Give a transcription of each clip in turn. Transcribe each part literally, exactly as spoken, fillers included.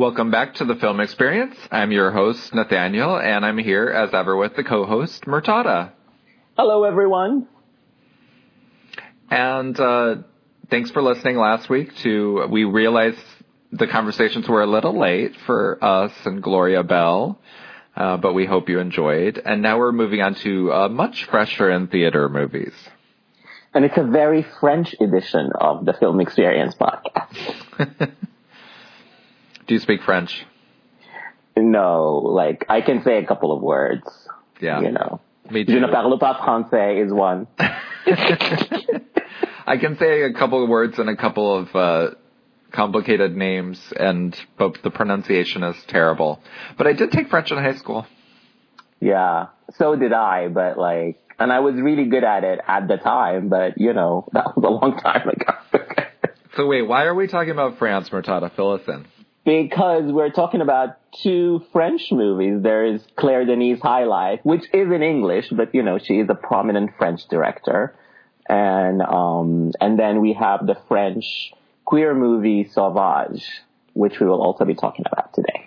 Welcome back to the Film Experience. I'm your host, Nathaniel, and I'm here as ever with the co-host, Murtada. Hello, everyone. And uh, thanks for listening last week to, we realized the conversations were a little late for us and Gloria Bell, uh, but we hope you enjoyed. And now we're moving on to uh, much fresher in theater movies. And it's a very French edition of the Film Experience podcast. Do you speak French? No, like, I can say a couple of words. Yeah. You know. Me too. Je ne parle pas français is one. I can say a couple of words and a couple of uh, complicated names, and but the pronunciation is terrible. But I did take French in high school. Yeah, so did I, but like, and I was really good at it at the time, but, you know, that was a long time ago. So wait, why are we talking about France, Murtada? Fill us in. Because we're talking about two French movies. There is Claire Denis' High Life, which is in English, but, you know, she is a prominent French director. And um, and then we have the French queer movie Sauvage, which we will also be talking about today.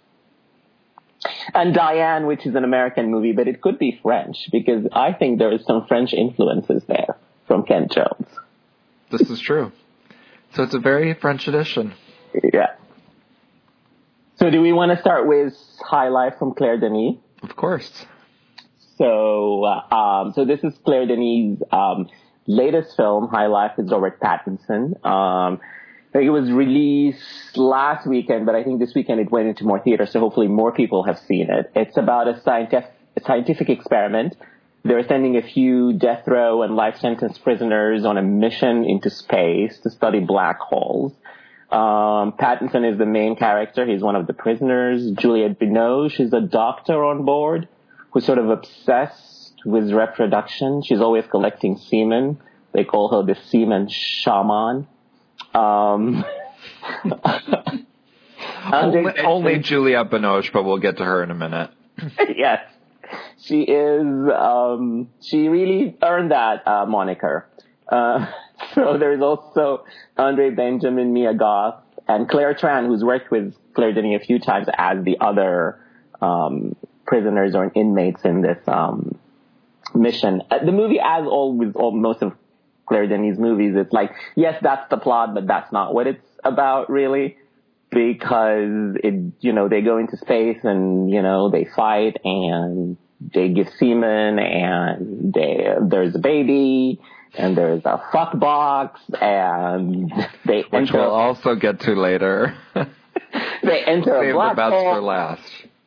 And Diane, which is an American movie, but it could be French, because I think there is some French influences there from Ken Jones. This is true. So it's a very French edition. Yeah. So do we want to start with High Life from Claire Denis? Of course. So, uh, um, so this is Claire Denis' um, latest film, High Life, with Robert Pattinson. Um, it was released last weekend, but I think this weekend it went into more theaters, so hopefully more people have seen it. It's about a scientific, a scientific experiment. They're sending a few death row and life sentence prisoners on a mission into space to study black holes. Um, Pattinson is the main character. He's one of the prisoners. Juliette Binoche is a doctor on board who's sort of obsessed with reproduction. She's always collecting semen. They call her the semen shaman. Um, only, only Juliette Binoche, but we'll get to her in a minute. Yes. She is, um, she really earned that, uh, moniker. Uh, so there's also Andre Benjamin, Mia Goth, and Claire Tran, who's worked with Claire Denis a few times as the other, um, prisoners or inmates in this, um, mission. Uh, the movie, as all with all, most of Claire Denis' movies, it's like, yes, that's the plot, but that's not what it's about, really. Because it, you know, they go into space and, you know, they fight and they give semen and they, there's a baby and there's a fuck box and they Which enter. we'll also get to later. They enter Save a black the best hole. for last.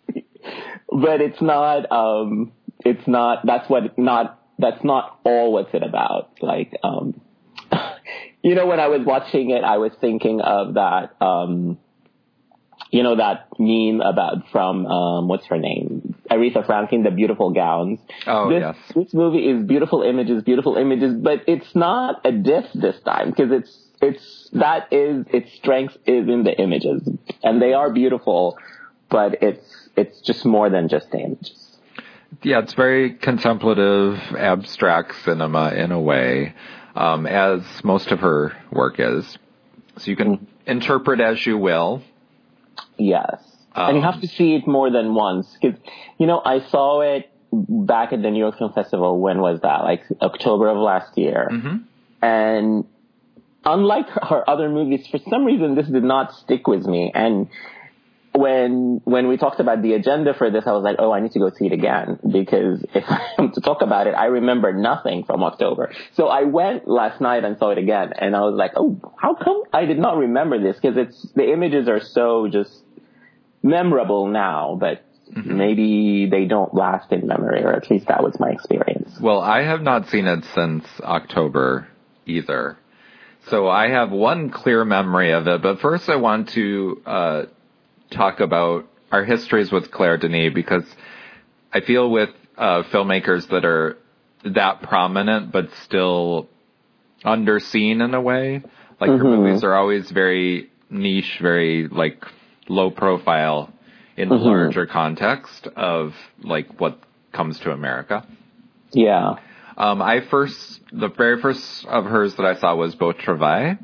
But it's not, um, it's not, that's what, not, that's not all what's it about. Like, um, you know, when I was watching it, I was thinking of that, um, you know, that meme about from, um, what's her name? Aretha Franklin, The Beautiful Gowns. Oh, this, yes. This movie is beautiful images, beautiful images, but it's not a diss this time because it's, it's, that is, its strength is in the images and they are beautiful, but it's, it's just more than just the images. Yeah, it's very contemplative, abstract cinema in a way, um, as most of her work is. So you can mm-hmm. interpret as you will. Yes. Um, and you have to see it more than once. Cause, you know, I saw it back at the New York Film Festival. When was that? Like October of last year. Mm-hmm. And unlike her, her other movies, for some reason, this did not stick with me. And when, when we talked about the agenda for this, I was like, oh, I need to go see it again. Because if I'm to talk about it, I remember nothing from October. So I went last night and saw it again. And I was like, oh, how come I did not remember this? Because it's, the images are so just memorable now, but mm-hmm. maybe they don't last in memory, or at least that was my experience. Well, I have not seen it since October either. So I have one clear memory of it, but first I want to uh, talk about our histories with Claire Denis, because I feel with uh, filmmakers that are that prominent but still underseen in a way, like mm-hmm. her movies are always very niche, very like low profile in the mm-hmm. larger context of like what comes to America. Yeah. Um, I first, the very first of hers that I saw was Beau Travail.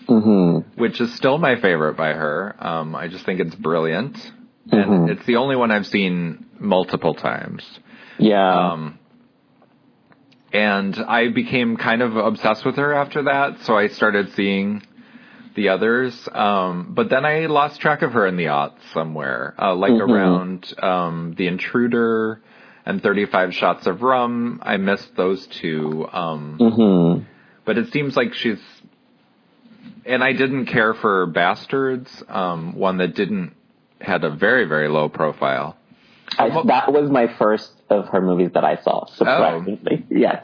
Mm-hmm. which is still my favorite by her. Um, I just think it's brilliant. Mm-hmm. And it's the only one I've seen multiple times. Yeah. Um, and I became kind of obsessed with her after that, so I started seeing the others. Um, but then I lost track of her in the aughts somewhere, uh, like Mm-hmm. around um, The Intruder and thirty-five Shots of Rum. I missed those two. Um, Mm-hmm. but it seems like she's... And I didn't care for Bastards, um, one that didn't... had a very, very low profile. I, that was my first of her movies that I saw, surprisingly. Oh. Yes.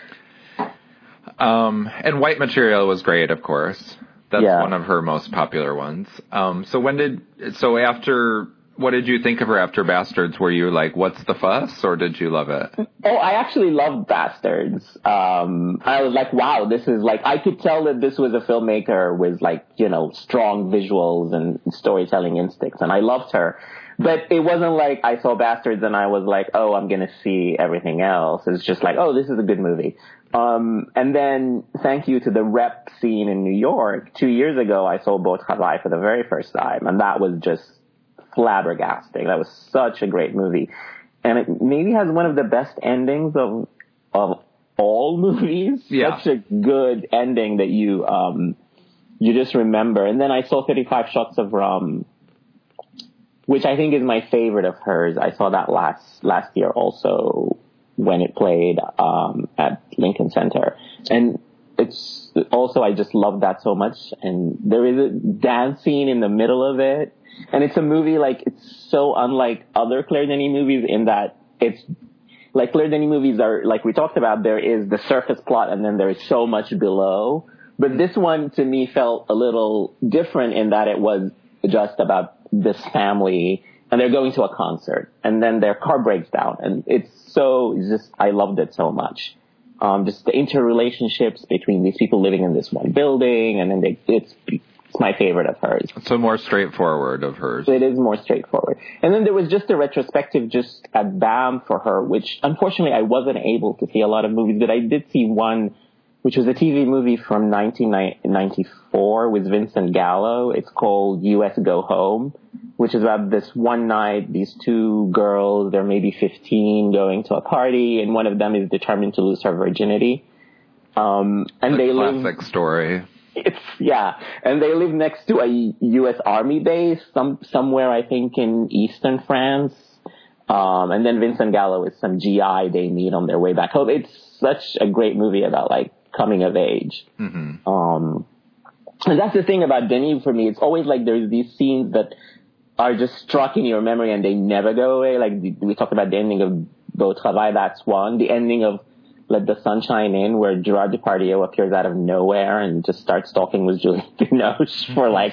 Um, and White Material was great, of course. That's yeah. one of her most popular ones. Um, so when did, so after, what did you think of her after Bastards? Were you like, what's the fuss, or did you love it? Oh, I actually loved Bastards. Um, I was like, wow, this is like, I could tell that this was a filmmaker with like, you know, strong visuals and storytelling instincts, and I loved her. But it wasn't like I saw Bastards and I was like, oh, I'm going to see everything else. It's just like, oh, this is a good movie. Um, and then thank you to the rep scene in New York, two years ago, I saw Beau Travail for the very first time. And that was just flabbergasting. That was such a great movie. And it maybe has one of the best endings of, of all movies. Yeah. Such a good ending that you, um, you just remember. And then I saw thirty-five Shots of Rum, which I think is my favorite of hers. I saw that last last year also when it played um, at Lincoln Center. And it's also, I just love that so much. And there is a dance scene in the middle of it. And it's a movie, like, it's so unlike other Claire Denis movies in that it's, like, Claire Denis movies are, like we talked about, there is the surface plot and then there is so much below. But this one, to me, felt a little different in that it was just about this family, and they're going to a concert, and then their car breaks down, and it's so, it's just, I loved it so much. Um, just the interrelationships between these people living in this one building, and then they, it's, it's my favorite of hers. So more straightforward of hers. It is more straightforward. And then there was just a retrospective just at B A M for her, which unfortunately I wasn't able to see a lot of movies, but I did see one, which was a T V movie from nineteen ninety-four with Vincent Gallo. It's called U S Go Home, which is about this one night, these two girls, they're maybe fifteen, going to a party, and one of them is determined to lose her virginity. Um, and a they classic live, story. It's, yeah. And they live next to a U S Army base, some, somewhere, I think, in eastern France. Um, and then Vincent Gallo is some G I they meet on their way back home. It's such a great movie about, like, coming of age. Mm-hmm. Um, and that's the thing about Denis for me. It's always like there's these scenes that are just struck in your memory and they never go away. Like we talked about the ending of Beau Travail, that's one. The ending of Let the Sunshine In, where Gerard Depardieu appears out of nowhere and just starts talking with Juliette Binoche for like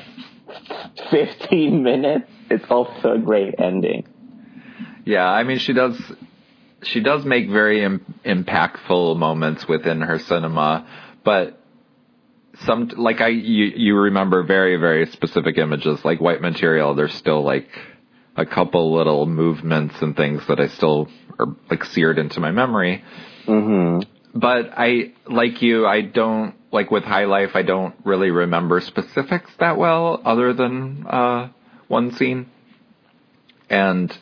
fifteen minutes. It's also a great ending. Yeah, I mean, she does... She does make very Im- impactful moments within her cinema, but some, like I, you, you remember very, very specific images, like White Material. There's still like a couple little movements and things that I still are like seared into my memory. Mm-hmm. But I, like you, I don't, like with High Life, I don't really remember specifics that well other than, uh, one scene. And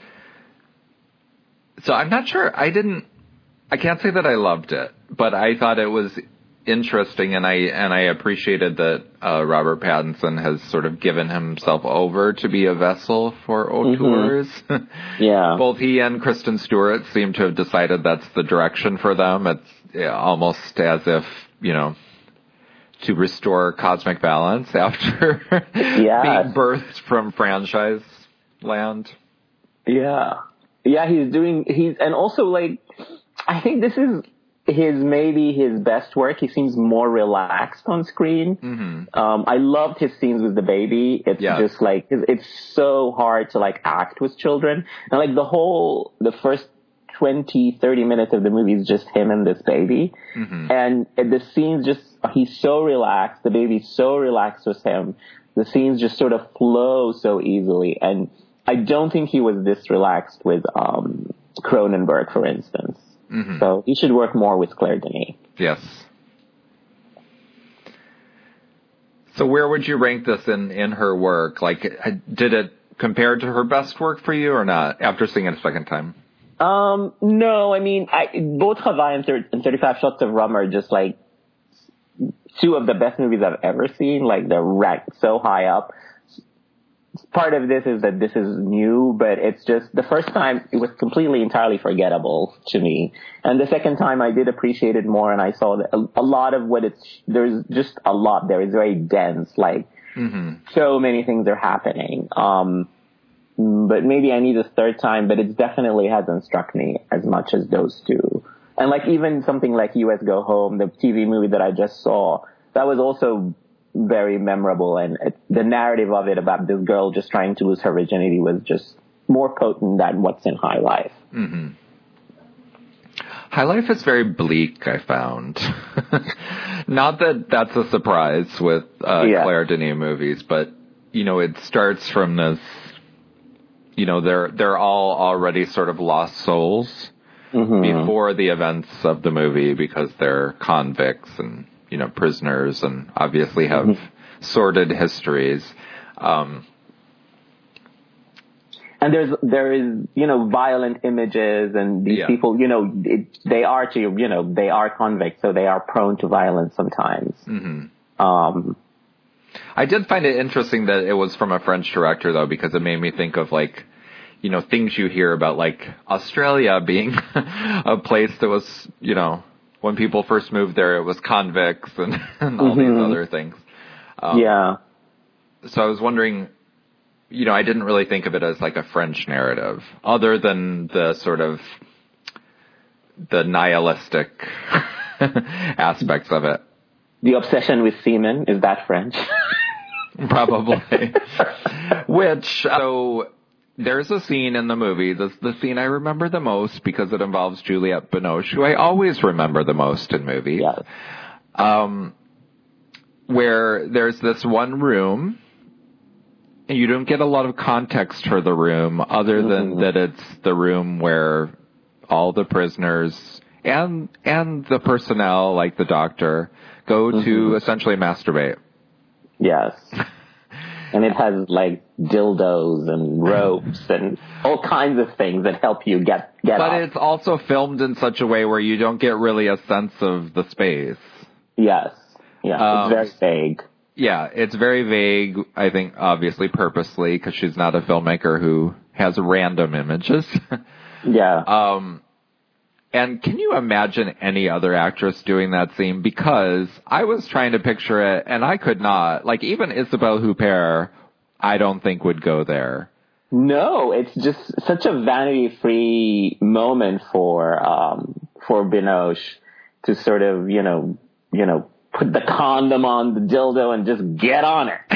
so I'm not sure. I didn't, I can't say that I loved it, but I thought it was interesting, and I, and I appreciated that, uh, Robert Pattinson has sort of given himself over to be a vessel for auteurs. Mm-hmm. Yeah. Both he and Kristen Stewart seem to have decided that's the direction for them. It's yeah, almost as if, you know, to restore cosmic balance after yes. being birthed from franchise land. Yeah. Yeah, he's doing, he's, and also like, I think this is his, maybe his best work. He seems more relaxed on screen. Mm-hmm. Um, I loved his scenes with the baby. It's yes. just like, it's, it's so hard to like act with children. And like the whole, the first twenty, thirty minutes of the movie is just him and this baby. Mm-hmm. And the scenes just, he's so relaxed. The baby's so relaxed with him. The scenes just sort of flow so easily. And I don't think he was this relaxed with um, Cronenberg, for instance. Mm-hmm. So he should work more with Claire Denis. Yes. So where would you rank this in, in her work? Like, did it compare to her best work for you or not after seeing it a second time? Um, no, I mean, I, both Hawaii and, thir- and thirty-five Shots of Rum are just like two of the best movies I've ever seen. Like, they're ranked so high up. Part of this is that this is new, but it's just the first time it was completely entirely forgettable to me. And the second time I did appreciate it more, and I saw that a, a lot of what it's, there's just a lot there. It's very dense, like mm-hmm. so many things are happening. Um, but maybe I need a third time, but it definitely hasn't struck me as much as those two. And like even something like U S Go Home, the T V movie that I just saw, that was also very memorable, and it, the narrative of it about this girl just trying to lose her virginity was just more potent than what's in High Life. Mm-hmm. High Life is very bleak, I found. Not that that's a surprise with uh, yeah. Claire Denis movies, but, you know, it starts from this, you know, they're, they're all already sort of lost souls mm-hmm. before the events of the movie because they're convicts and, you know, prisoners and obviously have mm-hmm. sordid histories. Um, and there's, there is, you know, violent images and these yeah. people, you know, it, they are to, you know, they are convicts, so they are prone to violence sometimes. Mm-hmm. Um, I did find it interesting that it was from a French director though, because it made me think of like, you know, things you hear about like Australia being a place that was, you know, when people first moved there, it was convicts and, and all mm-hmm. these other things. Um, yeah. So I was wondering, you know, I didn't really think of it as like a French narrative, other than the sort of the nihilistic aspects of it. The obsession with semen, is that French? Probably. Which, so... There's a scene in the movie, this the scene I remember the most because it involves Juliette Binoche, who I always remember the most in movies, yes. um, where there's this one room, and you don't get a lot of context for the room other than mm-hmm. that it's the room where all the prisoners and and the personnel, like the doctor, go mm-hmm. to essentially masturbate. Yes. And it has like dildos and ropes and all kinds of things that help you get get But off. It's also filmed in such a way where you don't get really a sense of the space. Yes. Yeah, um, it's very vague. Yeah, it's very vague, I think, obviously purposely, because she's not a filmmaker who has random images. yeah. Um, and can you imagine any other actress doing that scene? Because I was trying to picture it, and I could not. Like, even Isabelle Huppert, I don't think would go there. No, it's just such a vanity-free moment for um, for Binoche to sort of, you know, you know, put the condom on the dildo and just get on it.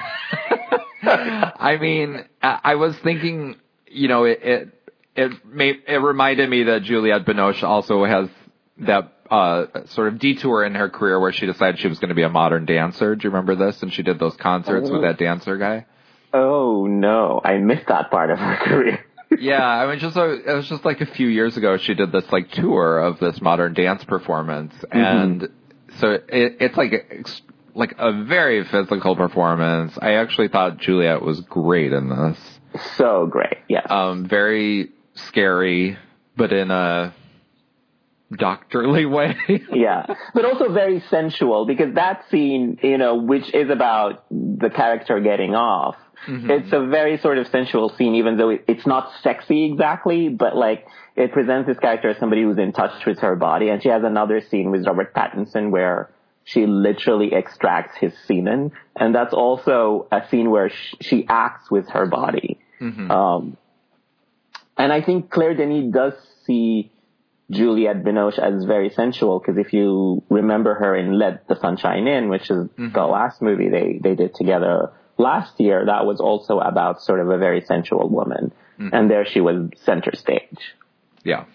I mean, I was thinking, you know, it. it It made, it reminded me that Juliette Binoche also has that uh, sort of detour in her career where she decided she was going to be a modern dancer. Do you remember this? And she did those concerts oh. with that dancer guy. Oh no, I missed that part of her career. Yeah, I mean, just it was just like a few years ago. She did this like tour of this modern dance performance, mm-hmm. and so it, it's like like a very physical performance. I actually thought Juliette was great in this. So great, yeah. Um, very scary, but in a doctorly way. Yeah, but also very sensual, because that scene, you know, which is about the character getting off, mm-hmm. it's a very sort of sensual scene, even though it, it's not sexy exactly, but like it presents this character as somebody who's in touch with her body. And she has another scene with Robert Pattinson where she literally extracts his semen, and that's also a scene where sh- she acts with her body. Mm-hmm. Um, and I think Claire Denis does see Juliette Binoche as very sensual, because if you remember her in Let the Sunshine In, which is mm-hmm. the last movie they, they did together last year, that was also about sort of a very sensual woman. Mm-hmm. And there she was center stage. Yeah.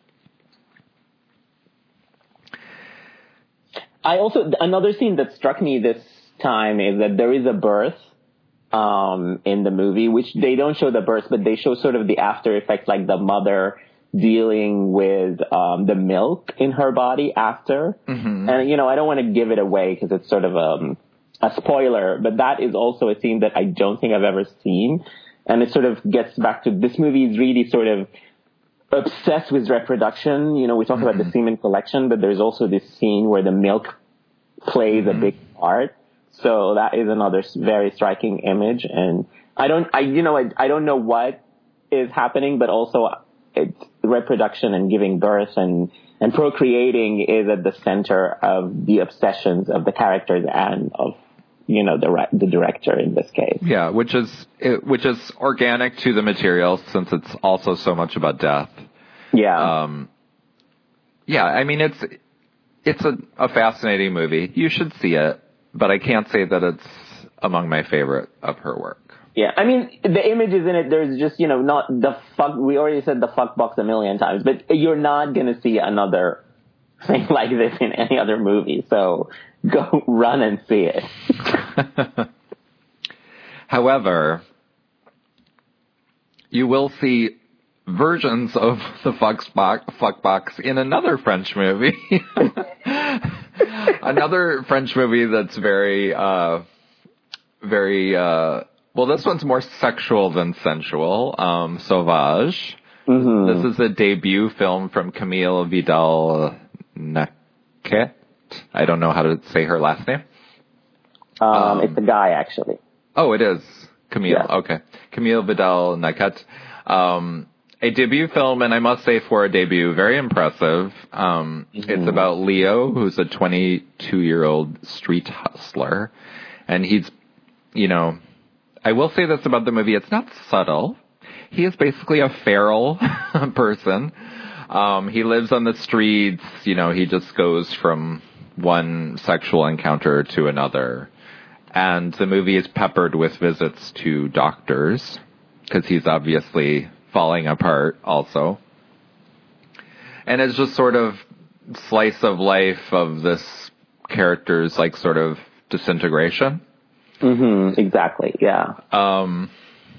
I also, another scene that struck me this time is that there is a birth um, in the movie, which they don't show the birth, but they show sort of the after effects, like the mother dealing with um, the milk in her body after. Mm-hmm. And, you know, I don't want to give it away because it's sort of um, a spoiler, but that is also a scene that I don't think I've ever seen. And it sort of gets back to, this movie is really sort of obsessed with reproduction. You know, we talk mm-hmm. about the semen collection, but there's also this scene where the milk plays mm-hmm. a big part. So that is another very striking image. And I don't, I, you know, I, I don't know what is happening, but also it's reproduction and giving birth and, and procreating is at the center of the obsessions of the characters and of, you know, the the director in this case. Yeah, which is which is organic to the material since it's also so much about death. Yeah. Um, yeah, I mean it's it's a, a fascinating movie. You should see it, but I can't say that it's among my favorite of her work. Yeah, I mean the images in it. There's just, you know, not the fuck. We already said the fuck box a million times, but you're not gonna see another thing like this in any other movie. So go run and see it. However, you will see versions of the fuck box, fuck box in another French movie. Another French movie that's very, uh, very, uh, well, this one's more sexual than sensual. Um, Sauvage. Mm-hmm. This is a debut film from Camille Vidal Naquet. I don't know how to say her last name. Um, um, it's a guy, actually. Oh, it is Camille. Yeah. Okay. Camille Vidal Naquet. Um, a debut film, and I must say for a debut, very impressive. Um, mm-hmm. It's about Leo, who's a twenty-two-year-old street hustler. And he's, you know, I will say this about the movie, it's not subtle. He is basically a feral person. Um, he lives on the streets, you know, he just goes from one sexual encounter to another. And the movie is peppered with visits to doctors, because he's obviously falling apart also. And it's just sort of slice of life of this character's, like, sort of disintegration. Mm-hmm, exactly, yeah. Um,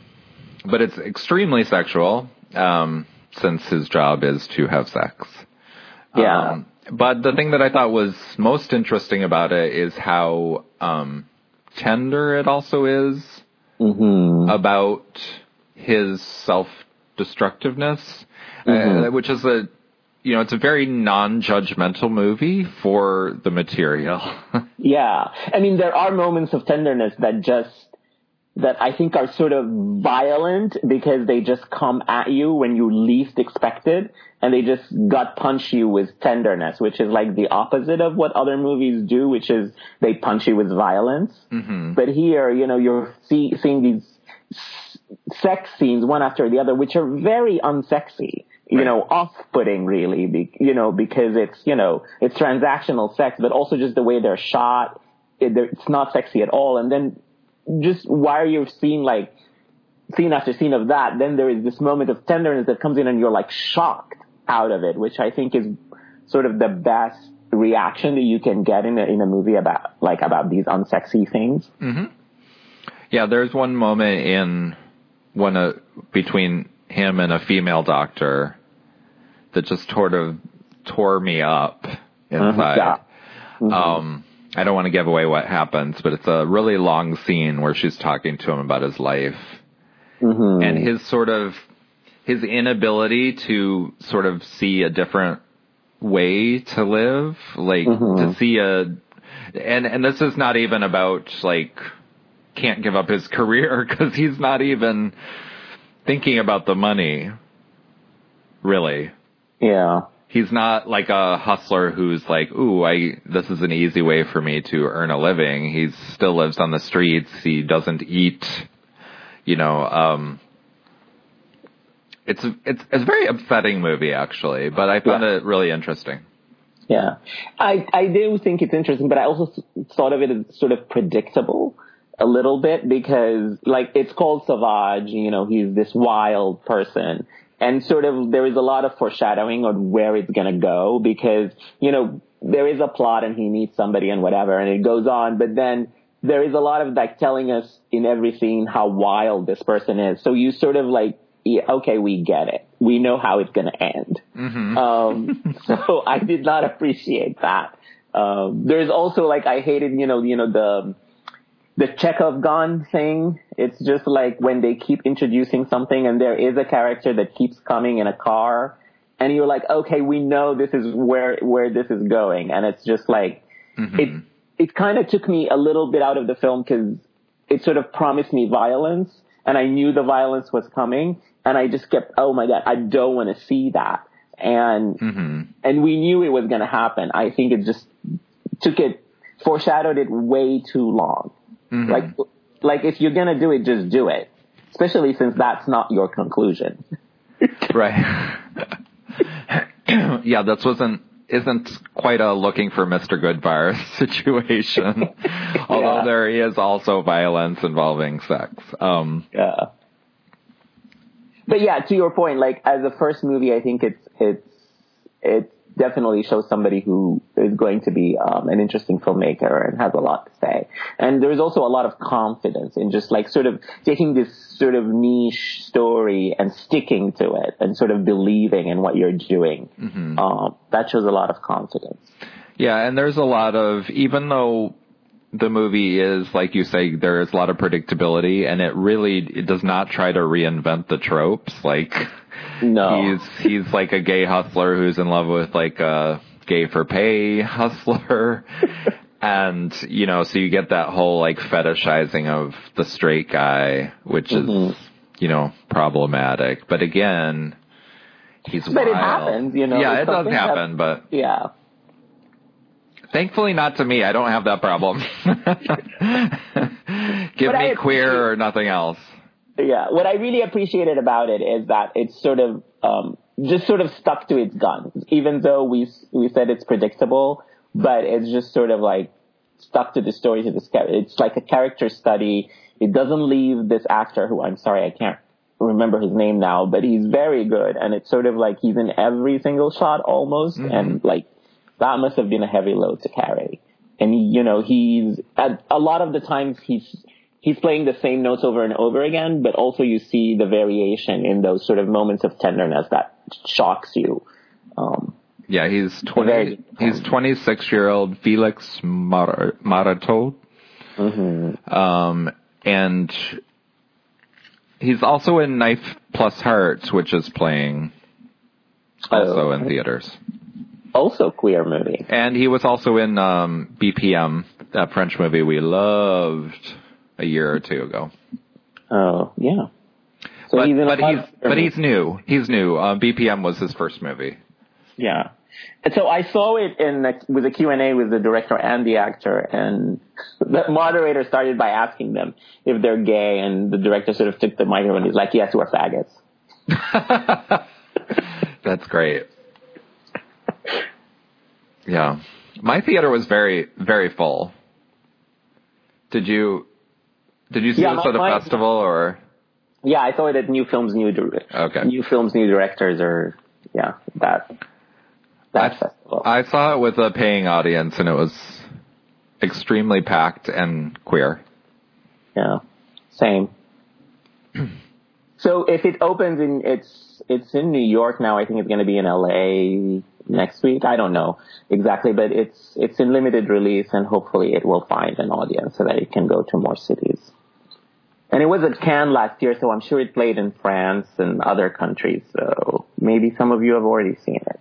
but it's extremely sexual, um, since his job is to have sex. Yeah. Um, but the thing that I thought was most interesting about it is how um, tender it also is mm-hmm. about his self-destructiveness, mm-hmm. uh, which is a, you know, it's a very non-judgmental movie for the material. Yeah. I mean, there are moments of tenderness that just, that I think are sort of violent because they just come at you when you least expect it, and they just gut punch you with tenderness, which is like the opposite of what other movies do, which is they punch you with violence. Mm-hmm. But here, you know, you're see, seeing these s- sex scenes one after the other, which are very unsexy, you right. know, off-putting really, be, you know, because it's, you know, it's transactional sex, but also just the way they're shot, it, it's not sexy at all. And then just while you're seeing like scene after scene of that, then there is this moment of tenderness that comes in and you're like shocked out of it, which I think is sort of the best reaction that you can get in a, in a movie about like about these unsexy things. Mm-hmm. Yeah, there's one moment in one uh, between him and a female doctor that just sort of tore me up inside. Yeah. Mm-hmm. Um, I don't want to give away what happens, but it's a really long scene where she's talking to him about his life mm-hmm. and his sort of, his inability to sort of see a different way to live, like mm-hmm. to see a, and, and this is not even about like, can't give up his career because he's not even thinking about the money, really. Yeah. He's not like a hustler who's like, ooh, I, this is an easy way for me to earn a living. He still lives on the streets. He doesn't eat, you know, um, it's, it's, it's a very upsetting movie actually, but I found yeah. it really interesting. Yeah. I, I do think it's interesting, but I also thought of it as sort of predictable a little bit because like it's called Sauvage, you know, he's this wild person. And sort of there is a lot of foreshadowing on where it's going to go because, you know, there is a plot and he meets somebody and whatever and it goes on. But then there is a lot of like telling us in every scene how wild this person is. So you sort of like, yeah, okay, we get it. We know how it's going to end. Mm-hmm. Um, so I did not appreciate that. Um, there's also like, I hated, you know, you know, the, the Chekhov gun thing. It's just like when they keep introducing something and there is a character that keeps coming in a car and you're like, okay, we know this is where, where this is going. And it's just like, mm-hmm. it, it kind of took me a little bit out of the film because it sort of promised me violence and I knew the violence was coming and I just kept, oh my God, I don't want to see that. And, mm-hmm. and we knew it was going to happen. I think it just took it, foreshadowed it way too long. Mm-hmm. Like, like if you're going to do it, just do it. Especially since that's not your conclusion. Right. Yeah, this wasn't, isn't quite a looking for Mister Goodbar situation. Yeah. Although there is also violence involving sex. Um, yeah. But yeah, to your point, like as a first movie, I think it's, it's, it definitely shows somebody who is going to be um, an interesting filmmaker and has a lot to say. And there's also a lot of confidence in just like sort of taking this sort of niche story and sticking to it and sort of believing in what you're doing. Mm-hmm. Um, that shows a lot of confidence. Yeah, and there's a lot of, even though the movie is, like you say, there is a lot of predictability, and it really it does not try to reinvent the tropes. Like, no. he's he's like a gay hustler who's in love with like a gay for pay hustler, and you know, so you get that whole like fetishizing of the straight guy, which mm-hmm. is you know problematic. But again, he's but wild. It happens, you know. Yeah, it does happen, that, but yeah. Thankfully not to me. I don't have that problem. Give but me queer or nothing else. Yeah. What I really appreciated about it is that it's sort of, um, just sort of stuck to its guns, even though we, we said it's predictable, but it's just sort of like stuck to the story to this character. It's like a character study. It doesn't leave this actor who I'm sorry, I can't remember his name now, but he's very good. And it's sort of like he's in every single shot almost. Mm-hmm. And like, that must have been a heavy load to carry. And, you know, he's, at a lot of the times he's, he's playing the same notes over and over again, but also you see the variation in those sort of moments of tenderness that shocks you. Um, yeah, he's twenty, he's twenty-six year old Felix Mar- Maratot. Mm-hmm. Um, and he's also in Knife Plus Hearts, which is playing also oh. in theaters. Also queer movie. And he was also in um, B P M, that French movie we loved a year or two ago. Oh, yeah. So but he's in but, he's, but he's new. He's new. Um, B P M was his first movie. Yeah. And so I saw it in a, with a Q and A with the director and the actor, and the moderator started by asking them if they're gay, and the director sort of took the microphone and he's like, yes, we're faggots. That's great. Yeah. My theater was very, very full. Did you, did you see yeah, this my, at a my, festival or? Yeah, I saw it at New Films, New, okay. New Films, New Directors or, yeah, that, that I, festival. I saw it with a paying audience and it was extremely packed and queer. Yeah. Same. So if it opens in, it's, it's in New York now, I think it's going to be in L A next week. I don't know exactly, but it's, it's in limited release and hopefully it will find an audience so that it can go to more cities. And it was at Cannes last year, so I'm sure it played in France and other countries. So maybe some of you have already seen it.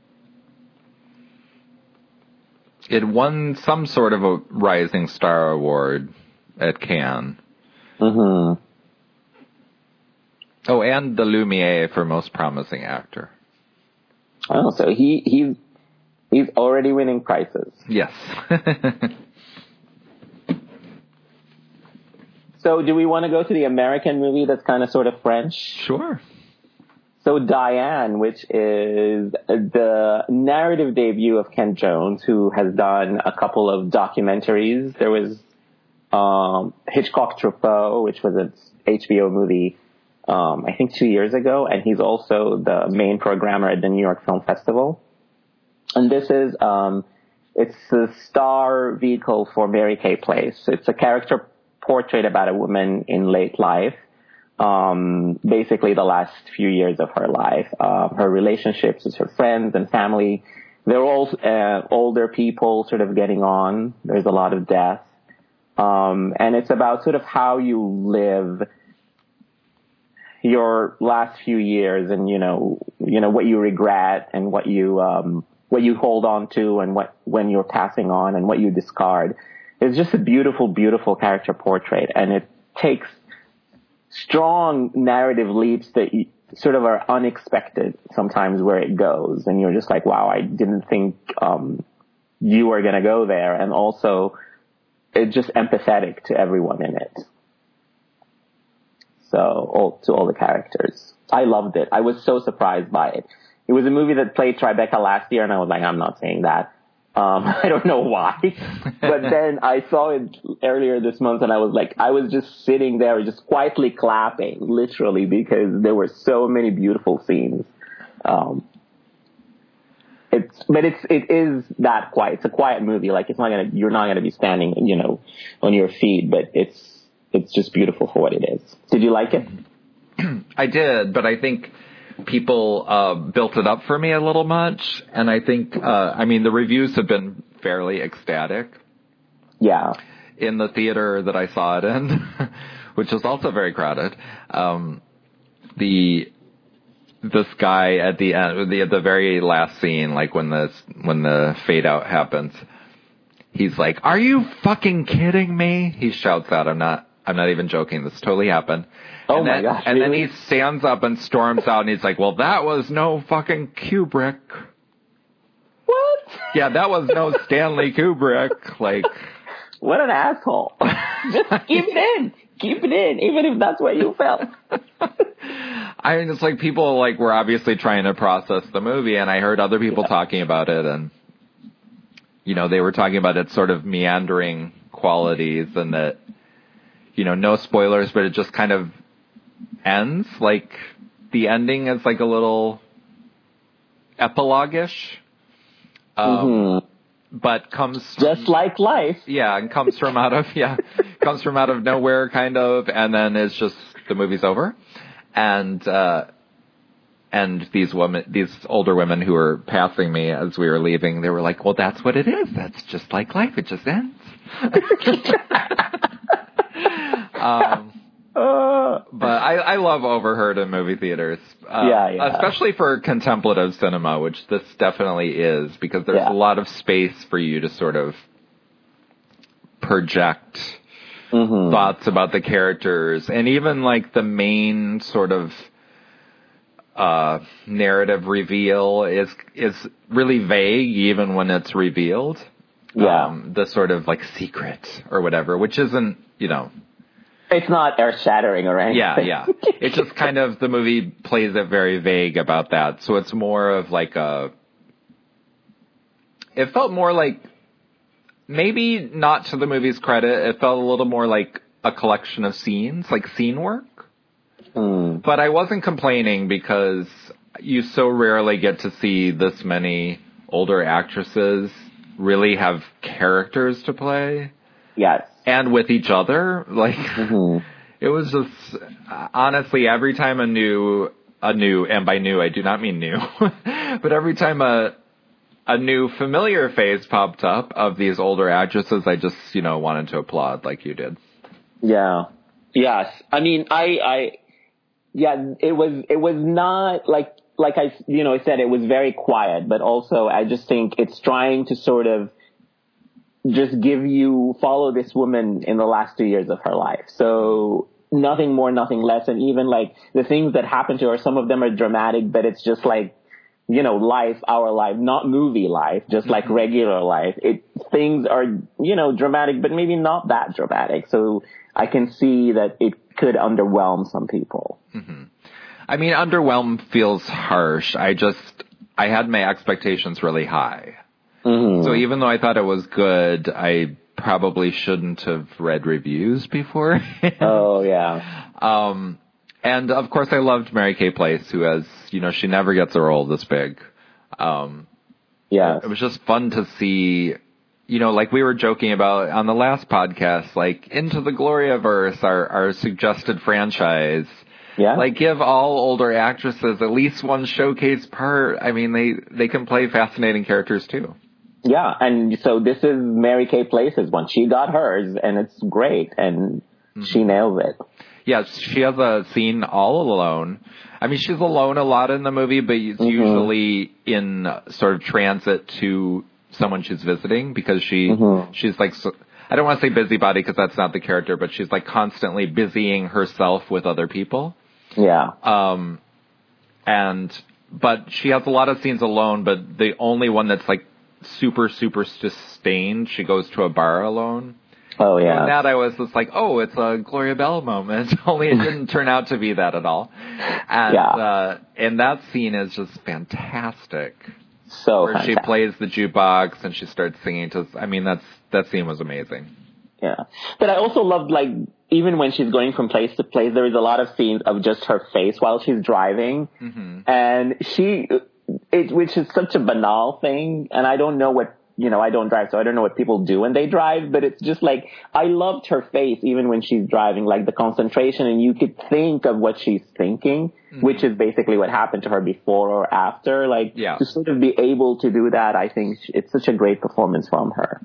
It won some sort of a Rising Star Award at Cannes. Mm-hmm. Oh, and the Lumiere for Most Promising Actor. Oh, so he, he's, he's already winning prizes. Yes. So do we want to go to the American movie that's kind of sort of French? Sure. So Diane, which is the narrative debut of Ken Jones, who has done a couple of documentaries. There was um, Hitchcock Truffaut, which was an H B O movie, um, I think two years ago, and he's also the main programmer at the New York Film Festival. And this is, um, it's the star vehicle for Mary Kay Place. It's a character portrait about a woman in late life. Um, basically the last few years of her life, uh, her relationships with her friends and family. They're all, uh, older people sort of getting on. There's a lot of death. Um, and it's about sort of how you live your last few years, and, you know, you know, what you regret and what you, um, what you hold on to, and what, when you're passing on, and what you discard. It's just a beautiful, beautiful character portrait, and it takes strong narrative leaps that you, sort of are unexpected sometimes where it goes, and you're just like, wow, I didn't think, um, you were gonna go there. And also, it's just empathetic to everyone in it. So, all, to all the characters. I loved it. I was so surprised by it. It was a movie that played Tribeca last year, and I was like, I'm not saying that. Um, I don't know why. But then I saw it earlier this month, and I was like, I was just sitting there just quietly clapping, literally, because there were so many beautiful scenes. Um, it's, but it's, it is that quiet. It's a quiet movie. Like, it's not gonna, you're not gonna be standing, you know, on your feet, but it's, it's just beautiful for what it is. Did you like it? I did, but I think people uh, built it up for me a little much. And I think, uh, I mean, the reviews have been fairly ecstatic. Yeah. In the theater that I saw it in, which is also very crowded. Um, the, this guy at the end, the, the very last scene, like when the, when the fade out happens, he's like, "Are you fucking kidding me?" He shouts out. I'm not, I'm not even joking. This totally happened. Oh and my then, gosh. And really? then he stands up and storms out, and he's like, "Well, that was no fucking Kubrick." What? Yeah, that was no Stanley Kubrick. Like, what an asshole. Just keep it in. Keep it in, even if that's what you felt. I mean, it's like people like were obviously trying to process the movie, and I heard other people yeah. talking about it, and you know, they were talking about its sort of meandering qualities, and that, you know, no spoilers, but it just kind of ends. Like, the ending is like a little epilogue-ish. Um, mm-hmm. But comes from, just like life. Yeah, and comes from out of, yeah, comes from out of nowhere, kind of, and then it's just, the movie's over. And, uh, and these women, these older women who were passing me as we were leaving, they were like, "Well, that's what it is. That's just like life. It just ends." um, uh, but I, I love Overheard in movie theaters. Uh, yeah, yeah. Especially for contemplative cinema, which this definitely is, because there's yeah. a lot of space for you to sort of project mm-hmm. thoughts about the characters, and even like the main sort of Uh, narrative reveal is is really vague even when it's revealed. Yeah. Um, the sort of like secret or whatever, which isn't, you know. It's not earth shattering or anything. Yeah, yeah. It's just kind of, the movie plays it very vague about that. So it's more of like a, it felt more like, maybe not to the movie's credit, it felt a little more like a collection of scenes, like scene work. Mm. But I wasn't complaining, because you so rarely get to see this many older actresses really have characters to play. Yes. And with each other. Like, mm-hmm. It was just, honestly, every time a new, a new, and by new I do not mean new, but every time a, a new familiar face popped up of these older actresses, I just, you know, wanted to applaud like you did. Yeah. Yes. I mean, I, I, yeah, it was, it was not like, like I, you know, I said, it was very quiet, but also I just think it's trying to sort of just give you, follow this woman in the last two years of her life. So nothing more, nothing less. And even like the things that happen to her, some of them are dramatic, but it's just like, you know, life, our life, not movie life, just like mm-hmm. regular life. It, things are, you know, dramatic, but maybe not that dramatic. So I can see that it could underwhelm some people. Mm-hmm. I mean, underwhelm feels harsh. I just, I had my expectations really high. Mm-hmm. So even though I thought it was good, I probably shouldn't have read reviews before. Oh, yeah. Um, and of course I loved Mary Kay Place, who has, you know, she never gets a role this big. Um, yeah. It was just fun to see, you know, like we were joking about on the last podcast, like Into the Gloriaverse, our, our suggested franchise. Yeah. Like, give all older actresses at least one showcase part. I mean, they, they can play fascinating characters too. Yeah, and so this is Mary Kay Place's one. She got hers, and it's great, and mm-hmm. she nails it. Yeah, she has a scene all alone. I mean, she's alone a lot in the movie, but it's mm-hmm. usually in sort of transit to someone she's visiting, because she mm-hmm. she's like, so, I don't want to say busybody because that's not the character, but she's like constantly busying herself with other people. Yeah. Um, and but she has a lot of scenes alone, but the only one that's like super, super sustained, she goes to a bar alone. Oh, yeah. And that I was just like, oh, it's a Gloria Bell moment, only it didn't turn out to be that at all. And, yeah. uh, and that scene is just fantastic. So Where fantastic. she plays the jukebox and she starts singing to, I mean, that's, that scene was amazing. Yeah. But I also loved, like, even when she's going from place to place, there is a lot of scenes of just her face while she's driving. Mm-hmm. And she, it, which is such a banal thing, and I don't know what, you know, I don't drive, so I don't know what people do when they drive, but it's just like, I loved her face even when she's driving, like the concentration, and you could think of what she's thinking, mm-hmm. which is basically what happened to her before or after. Like, yeah. to sort of be able to do that, I think it's such a great performance from her.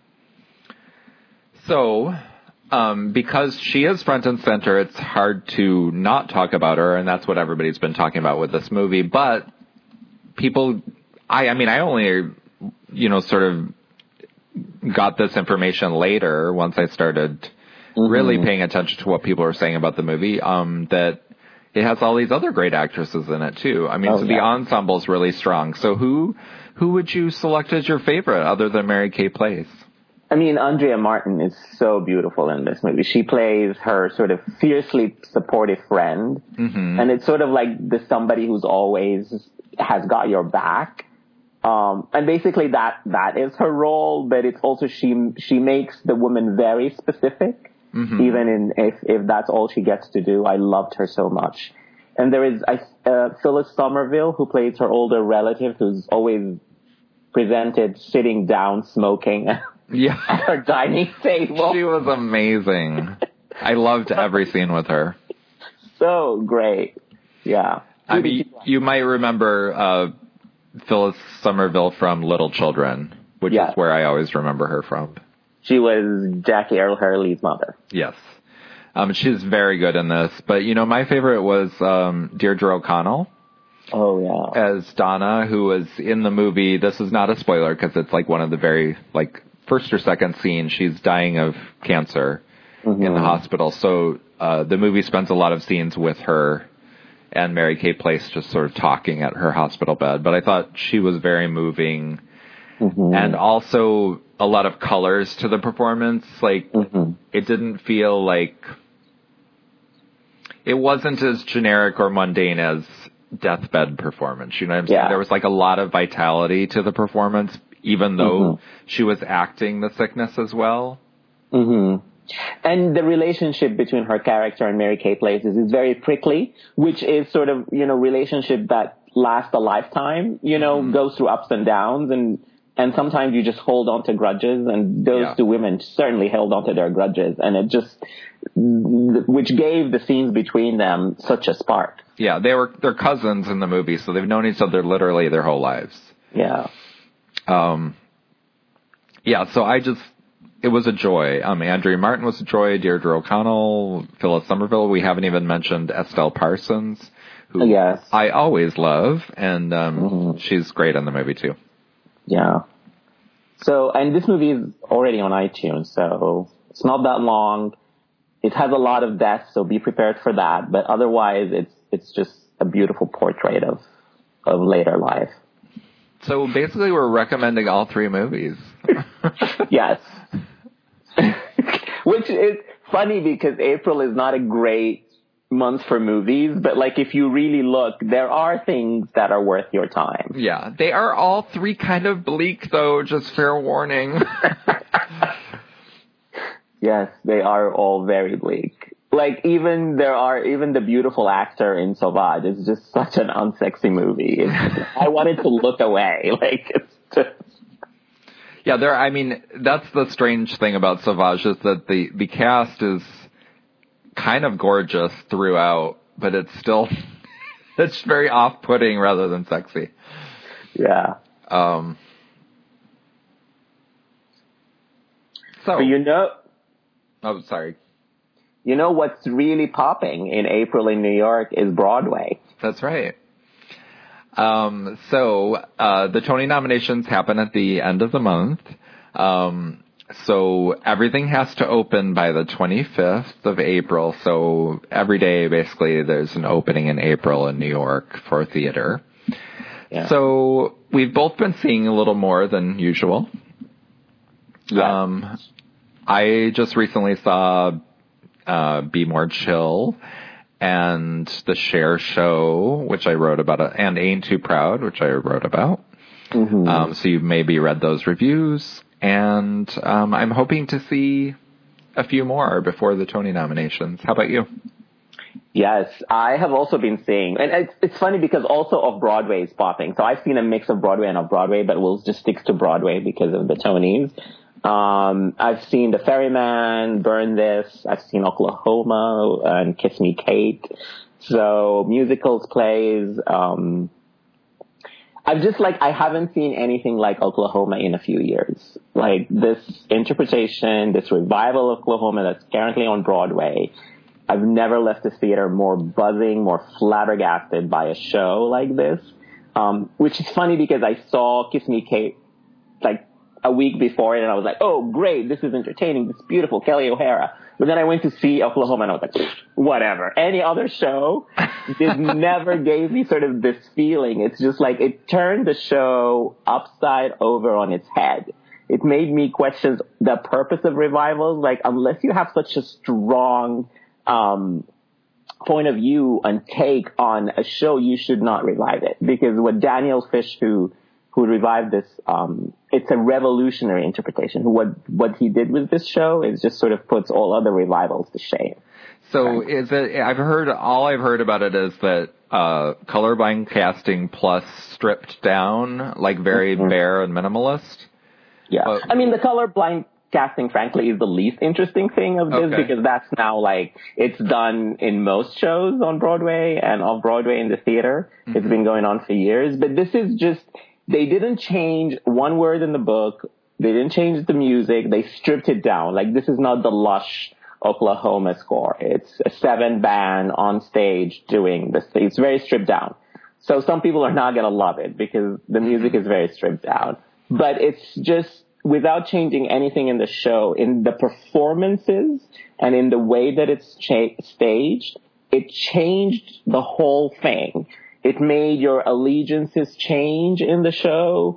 So, um, because she is front and center, it's hard to not talk about her, and that's what everybody's been talking about with this movie, but people, I, I mean, I only, you know, sort of got this information later once I started mm-hmm. really paying attention to what people are saying about the movie, um, that it has all these other great actresses in it too. I mean, oh, so yeah. the ensemble is really strong. So who, who would you select as your favorite other than Mary Kay Place? I mean, Andrea Martin is so beautiful in this movie. She plays her sort of fiercely supportive friend. Mm-hmm. And it's sort of like the somebody who's always has got your back. Um, and basically that, that is her role, but it's also she, she makes the woman very specific, mm-hmm. even in, if, if that's all she gets to do. I loved her so much. And there is, uh, Phyllis Somerville, who plays her older relative, who's always presented sitting down smoking yeah. at her dining table. She was amazing. I loved every scene with her. So great. Yeah. I mean, you might remember, uh, Phyllis Somerville from Little Children, which yes. is where I always remember her from. She was Jackie Earle Haley's mother. Yes. Um, she's very good in this. But, you know, my favorite was um, Deirdre O'Connell. Oh, yeah. As Donna, who was in the movie. This is not a spoiler because it's like one of the very, like, first or second scenes. She's dying of cancer mm-hmm. in the hospital. So uh, the movie spends a lot of scenes with her and Mary Kay Place just sort of talking at her hospital bed. But I thought she was very moving. Mm-hmm. And also a lot of colors to the performance. Like, mm-hmm. it didn't feel like... It wasn't as generic or mundane as Deathbed performance. You know what I'm saying? Yeah. There was like a lot of vitality to the performance, even though mm-hmm. she was acting the sickness as well. Mm-hmm. And the relationship between her character and Mary Kay Place is, is very prickly, which is sort of, you know, relationship that lasts a lifetime, you know, mm-hmm. goes through ups and downs, and, and sometimes you just hold on to grudges, and those yeah. two women certainly held on to their grudges, and it just, which gave the scenes between them such a spark. Yeah, they were, they're cousins in the movie, so they've known each other literally their whole lives. Yeah. Um, yeah, so I just, it was a joy. Um, Andrea Martin was a joy. Deirdre O'Connell, Phyllis Somerville. We haven't even mentioned Estelle Parsons, who yes. I always love, and um, mm-hmm. she's great in the movie too. Yeah. So, and this movie is already on iTunes, so it's not that long. It has a lot of deaths, so be prepared for that. But otherwise, it's it's just a beautiful portrait of of later life. So basically, we're recommending all three movies. Yes. Which is funny because April is not a great month for movies, but like if you really look, there are things that are worth your time. Yeah, they are all three kind of bleak though, just fair warning. Yes, they are all very bleak. Like even there are, even the beautiful actor in Sauvage is just such an unsexy movie. It's, I wanted to look away. Like it's just... Yeah, there. I mean, that's the strange thing about Sauvage is that the, the cast is kind of gorgeous throughout, but it's still it's very off-putting rather than sexy. Yeah. Um. So, so you know, oh, sorry. You know what's really popping in April in New York is Broadway. That's right. Um, so, uh, the Tony nominations happen at the end of the month. Um, so everything has to open by the twenty-fifth of April. So every day, basically, there's an opening in April in New York for theater. Yeah. So we've both been seeing a little more than usual. Yeah. Um, I just recently saw, uh, Be More Chill and The Cher Show, which I wrote about, and Ain't Too Proud, which I wrote about. Mm-hmm. Um, so you've maybe read those reviews, and um, I'm hoping to see a few more before the Tony nominations. How about you? Yes, I have also been seeing, and it's, it's funny because also off-Broadway is popping. So I've seen a mix of Broadway and off-Broadway, but we'll just stick to Broadway because of the Tonys. Um, I've seen The Ferryman, Burn This. I've seen Oklahoma and Kiss Me, Kate. So musicals, plays. Um, I've just like, I haven't seen anything like Oklahoma in a few years. Like this interpretation, this revival of Oklahoma that's currently on Broadway. I've never left a theater more buzzing, more flabbergasted by a show like this. Um, which is funny because I saw Kiss Me, Kate like a week before it, and I was like, oh, great, this is entertaining, this is beautiful, Kelly O'Hara. But then I went to see Oklahoma, and I was like, whatever. Any other show, it never gave me sort of this feeling. It's just like it turned the show upside over on its head. It made me question the purpose of revivals. Like, unless you have such a strong um point of view and take on a show, you should not revive it. Because what Daniel Fish, who who revived this, um, it's a revolutionary interpretation. What what he did with this show is just sort of puts all other revivals to shame. So right. is it, I've heard, all I've heard about it is that, uh, colorblind casting plus stripped down, like very mm-hmm. bare and minimalist. Yeah. But, I mean, the colorblind casting, frankly, is the least interesting thing of this okay. because that's now like, it's done in most shows on Broadway and off Broadway in the theater. Mm-hmm. It's been going on for years, but this is just, they didn't change one word in the book. They didn't change the music. They stripped it down. Like, this is not the lush Oklahoma score. It's a seven band on stage doing this. It's very stripped down. So some people are not going to love it because the music is very stripped down. But it's just, without changing anything in the show, in the performances and in the way that it's cha- staged, it changed the whole thing. It made your allegiances change in the show.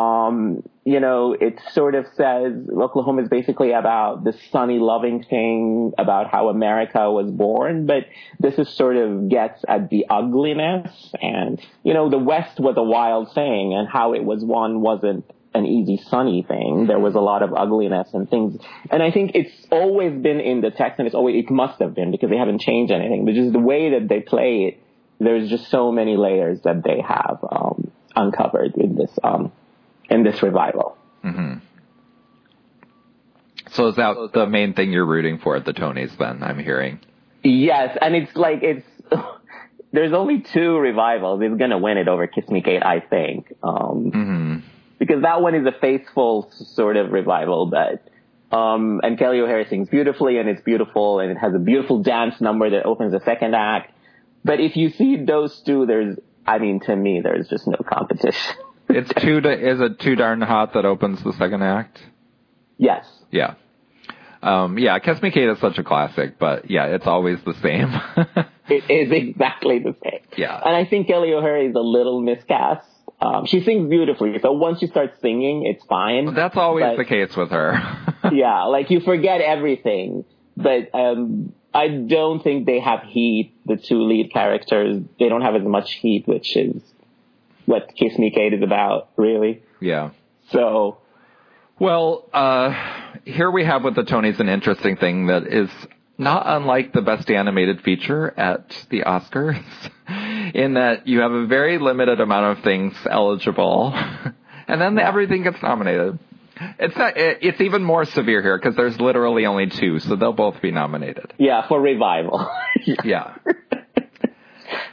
Um, you know, it sort of says Oklahoma is basically about this sunny, loving thing about how America was born, but this is sort of gets at the ugliness. And, you know, the West was a wild thing, and how it was won wasn't an easy, sunny thing. There was a lot of ugliness and things. And I think it's always been in the text, and it's always, it must have been because they haven't changed anything, but just the way that they play it, there's just so many layers that they have um, uncovered in this um, in this revival. Mm-hmm. So is that the main thing you're rooting for at the Tonys? Then I'm hearing. Yes, and it's like it's there's only two revivals. It's gonna win it over Kiss Me, Kate, I think, um, mm-hmm. because that one is a faithful sort of revival, but. Um, and Kelly O'Hara sings beautifully, and it's beautiful, and it has a beautiful dance number that opens the second act. But if you see those two, there's, I mean, to me, there's just no competition. It's too, is it Too Darn Hot that opens the second act? Yes. Yeah. Um, yeah, Kiss Me, Kate is such a classic, but yeah, it's always the same. It is exactly the same. Yeah. And I think Kelly O'Hara is a little miscast. Um, she sings beautifully, so once you start singing, it's fine. Well, that's always but, the case with her. Yeah, like you forget everything. But um, I don't think they have heat, the two lead characters. They don't have as much heat, which is what Kiss Me, Kate is about, really. Yeah. So. Well, uh, here we have with the Tonys an interesting thing that is not unlike the Best Animated Feature at the Oscars, in that you have a very limited amount of things eligible, and then everything gets nominated. It's not, it's even more severe here because there's literally only two, so they'll both be nominated. Yeah, for revival. Yeah.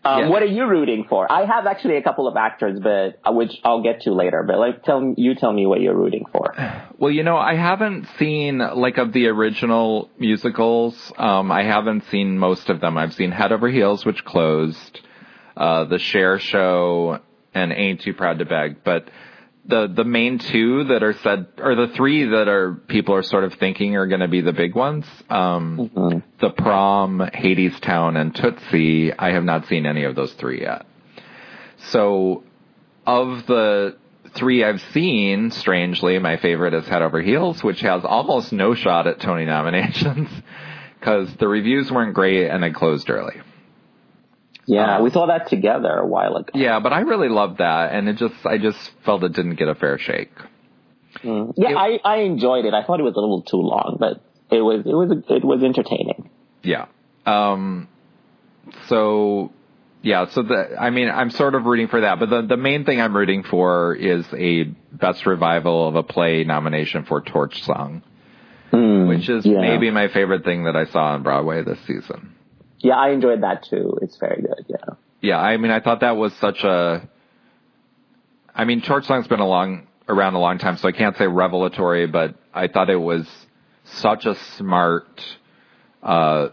Um, yeah. What are you rooting for? I have actually a couple of actors, but uh, which I'll get to later. But like, tell you tell me what you're rooting for. Well, you know, I haven't seen like of the original musicals. Um, I haven't seen most of them. I've seen Head Over Heels, which closed, uh, the Cher Show, and Ain't Too Proud to Beg. But the the main two that are said, or the three that are people are sort of thinking are going to be the big ones. Um, mm-hmm. The Prom, Hadestown, and Tootsie. I have not seen any of those three yet. So, of the three I've seen, strangely, my favorite is Head Over Heels, which has almost no shot at Tony nominations because the reviews weren't great and it closed early. Yeah, um, we saw that together a while ago. Yeah, but I really loved that, and it just I just felt it didn't get a fair shake. Mm. Yeah, it, I, I enjoyed it. I thought it was a little too long, but it was it was it was entertaining. Yeah. Um. So, yeah. So the I mean, I'm sort of rooting for that, but the the main thing I'm rooting for is a Best Revival of a Play nomination for Torch Song, mm, which is yeah. maybe my favorite thing that I saw on Broadway this season. Yeah, I enjoyed that too. It's very good, yeah. Yeah, I mean, I thought that was such a... I mean, Torch Song's been a long, around a long time, so I can't say revelatory, but I thought it was such a smart uh,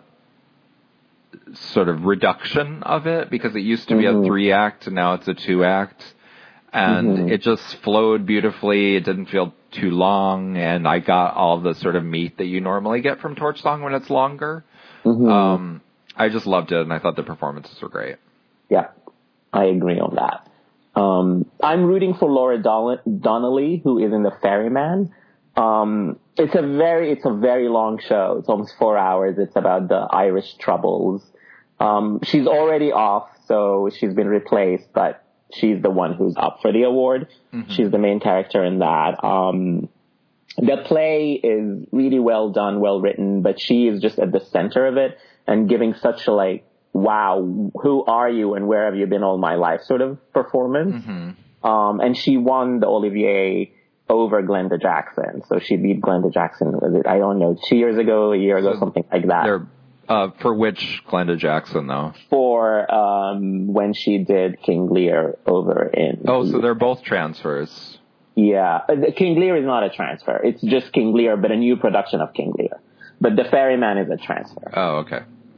sort of reduction of it, because it used to be mm-hmm. a three-act, and now it's a two-act. And mm-hmm. it just flowed beautifully. It didn't feel too long, and I got all the sort of meat that you normally get from Torch Song when it's longer. Mm-hmm. Um I just loved it, and I thought the performances were great. Yeah, I agree on that. Um, I'm rooting for Laura Don- Donnelly, who is in The Ferryman. Um, it's a very, it's a very long show. It's almost four hours. It's about the Irish Troubles. Um, she's already off, so she's been replaced, but she's the one who's up for the award. Mm-hmm. She's the main character in that. Um, the play is really well done, well written, but she is just at the center of it. And giving such a, like, wow, who are you and where have you been all my life sort of performance. Mm-hmm. Um, and she won the Olivier over Glenda Jackson. So she beat Glenda Jackson, was it, I don't know, two years ago, a year ago, so something like that. Uh, for which Glenda Jackson, though? For um, when she did King Lear over in... Oh, so they're both transfers. Yeah. King Lear is not a transfer. It's just King Lear, but a new production of King Lear. But The Ferryman is a transfer. Oh, okay.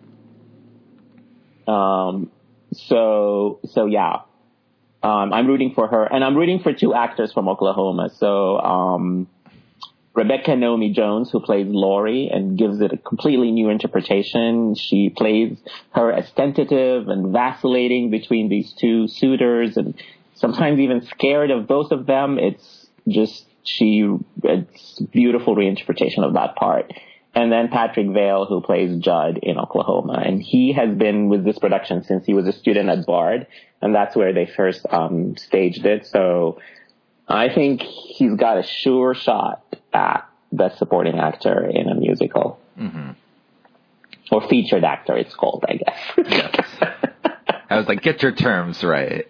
Um, so, so yeah. Um, I'm rooting for her. And I'm rooting for two actors from Oklahoma. So, um, Rebecca Naomi Jones, who plays Laurie and gives it a completely new interpretation. She plays her as tentative and vacillating between these two suitors and sometimes even scared of both of them. It's just, she, it's beautiful reinterpretation of that part. And then Patrick Vale, who plays Judd in Oklahoma. And he has been with this production since he was a student at Bard. And that's where they first um, staged it. So I think he's got a sure shot at Best Supporting Actor in a musical. Mm-hmm. Or Featured Actor, it's called, I guess. Yes. I was like, get your terms right.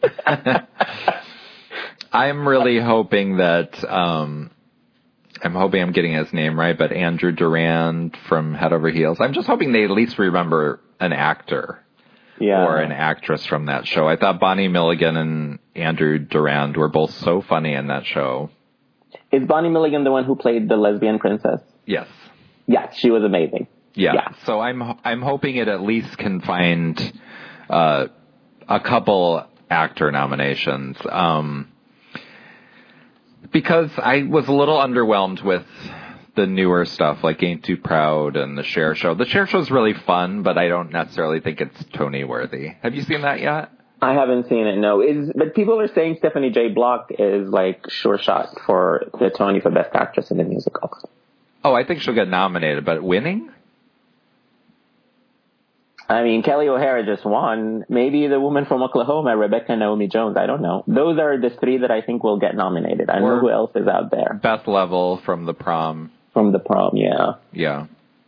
I'm really hoping that... Um, I'm hoping I'm getting his name right, but Andrew Durand from Head Over Heels. I'm just hoping they at least remember an actor yeah. or an actress from that show. I thought Bonnie Milligan and Andrew Durand were both so funny in that show. Is Bonnie Milligan the one who played the lesbian princess? Yes. Yeah, she was amazing. Yeah. yeah. So I'm I'm hoping it at least can find uh, a couple actor nominations. Um Because I was a little underwhelmed with the newer stuff, like Ain't Too Proud and the Cher Show. The Cher Show is really fun, but I don't necessarily think it's Tony-worthy. Have you seen that yet? I haven't seen it, no. Is But people are saying Stephanie J. Block is, like, sure shot for the Tony for Best Actress in the Musical. Oh, I think she'll get nominated, but winning? I mean, Kelly O'Hara just won. Maybe the woman from Oklahoma, Rebecca Naomi Jones. I don't know. Those are the three that I think will get nominated. I don't know who else is out there. Beth Level from The Prom. From The Prom, yeah. Yeah.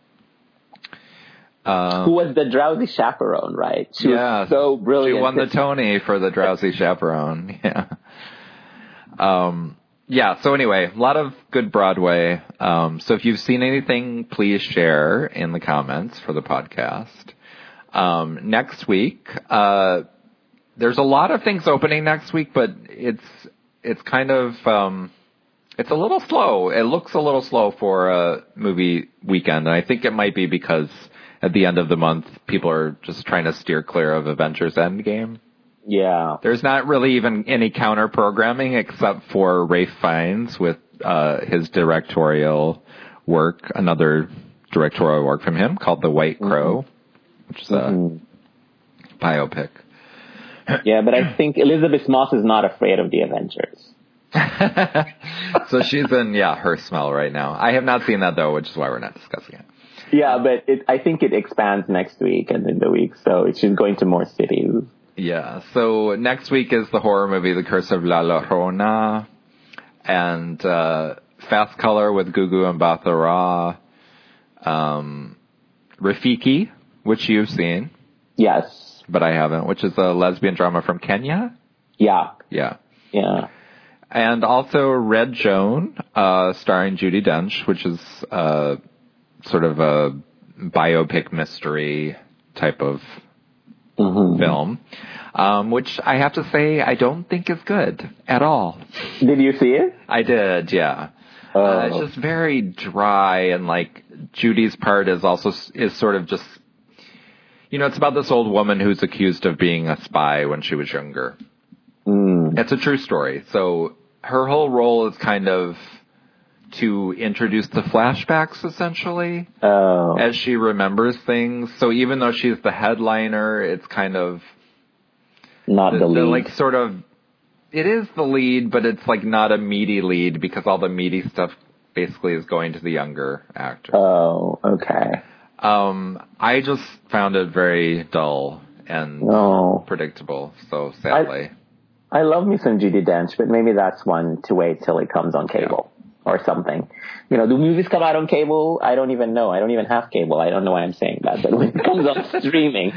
Um, who was the drowsy chaperone, right? She yeah, was so brilliant. She won the Tony for the drowsy chaperone. Yeah. Um, yeah, so anyway, a lot of good Broadway. Um, so if you've seen anything, please share in the comments for the podcast. Um, next week, uh, there's a lot of things opening next week, but it's it's kind of um, it's a little slow. It looks a little slow for a movie weekend, and I think it might be because at the end of the month, people are just trying to steer clear of Avengers Endgame. Yeah. There's not really even any counter programming except for Ralph Fiennes with uh, his directorial work, another directorial work from him called The White Crow, mm-hmm. which is a mm-hmm. biopic. Yeah, but I think Elizabeth Moss is not afraid of the Avengers. So she's in, yeah, her smell right now. I have not seen that, though, which is why we're not discussing it. Yeah, but it, I think it expands next week and in the week, so she's going to more cities. Yeah, so next week is the horror movie The Curse of La Llorona, and uh, Fast Color with Gugu and Mbatha-Raw, um, Rafiki, which you've seen. Yes. But I haven't, which is a lesbian drama from Kenya. Yeah. Yeah. Yeah. And also Red Joan, uh, starring Judi Dench, which is uh, sort of a biopic mystery type of mm-hmm. film, um, which I have to say I don't think is good at all. Did you see it? I did, yeah. Oh. Uh, it's just very dry, and like Judy's part is also is sort of just, you know, it's about this old woman who's accused of being a spy when she was younger. Mm. It's a true story. So her whole role is kind of to introduce the flashbacks, essentially, oh. as she remembers things. So even though she's the headliner, it's kind of not the, the lead. The, like sort of, it is the lead, but it's like not a meaty lead because all the meaty stuff basically is going to the younger actor. Oh, okay. Um, I just found it very dull and oh. predictable. So sadly, I, I love me some Judi Dench, but maybe that's one to wait till it comes on cable. Yeah. Or something. You know, do movies come out on cable? I don't even know. I don't even have cable. I don't know why I'm saying that. But when it comes on streaming.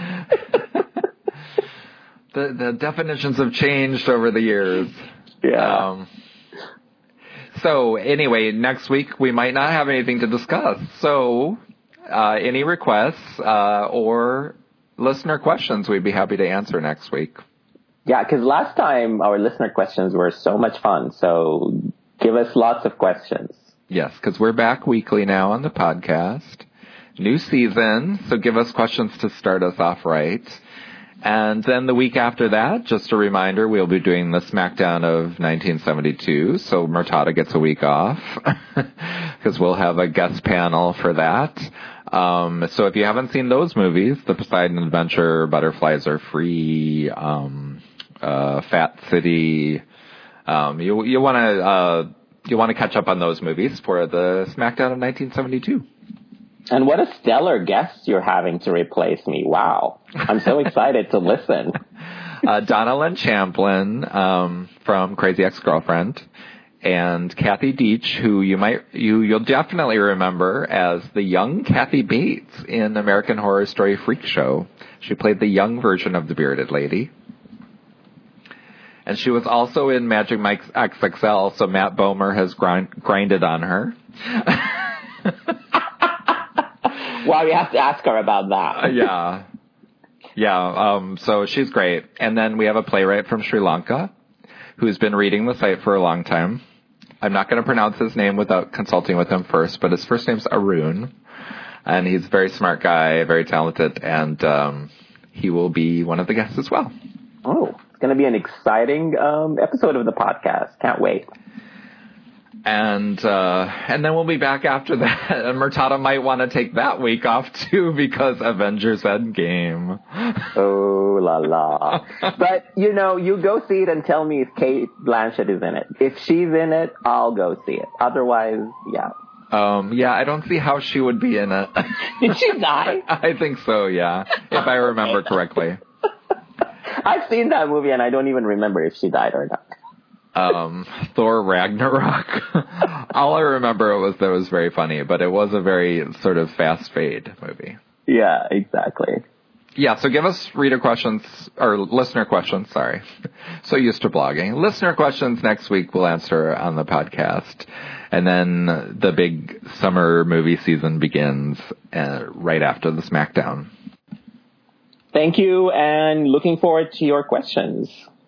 the the definitions have changed over the years. Yeah. Um, so anyway, next week we might not have anything to discuss. So uh, any requests uh, or listener questions we'd be happy to answer next week. Yeah, because last time our listener questions were so much fun. So give us lots of questions. Yes, because we're back weekly now on the podcast. New season, so give us questions to start us off right. And then the week after that, just a reminder, we'll be doing the SmackDown of nineteen seventy-two, so Murtada gets a week off, because we'll have a guest panel for that. Um, so if you haven't seen those movies, The Poseidon Adventure, Butterflies Are Free, um, uh, Fat City, Um, you you want to uh, you want to catch up on those movies for the SmackDown of nineteen seventy-two. And what a stellar guest you're having to replace me! Wow, I'm so excited to listen. uh, Donna Lynn Champlin um, from Crazy Ex-Girlfriend, and Kathy Deitch, who you might you you'll definitely remember as the young Kathy Bates in American Horror Story Freak Show. She played the young version of the bearded lady. And she was also in Magic Mike X X L, so Matt Bomer has grind, grinded on her. Wow, we have to ask her about that. uh, yeah. Yeah, um, so she's great. And then we have a playwright from Sri Lanka who's been reading the site for a long time. I'm not going to pronounce his name without consulting with him first, but his first name's Arun. And he's a very smart guy, very talented, and um, he will be one of the guests as well. Oh. Going to be an exciting um, episode of the podcast. Can't wait. And uh, and then we'll be back after that. And Murtada might want to take that week off too because Avengers Endgame. Oh la la! But you know, you go see it and tell me if Cate Blanchett is in it. If she's in it, I'll go see it. Otherwise, yeah. Um, yeah, I don't see how she would be in it. Did she die? I think so. Yeah, if I remember correctly. I've seen that movie and I don't even remember if she died or not. um, Thor Ragnarok. All I remember was that it was very funny, but it was a very sort of fast fade movie. Yeah, exactly. Yeah, so give us reader questions, or listener questions, sorry. So used to blogging. Listener questions next week we'll answer on the podcast. And then the big summer movie season begins uh, right after the SmackDown. Thank you, and looking forward to your questions.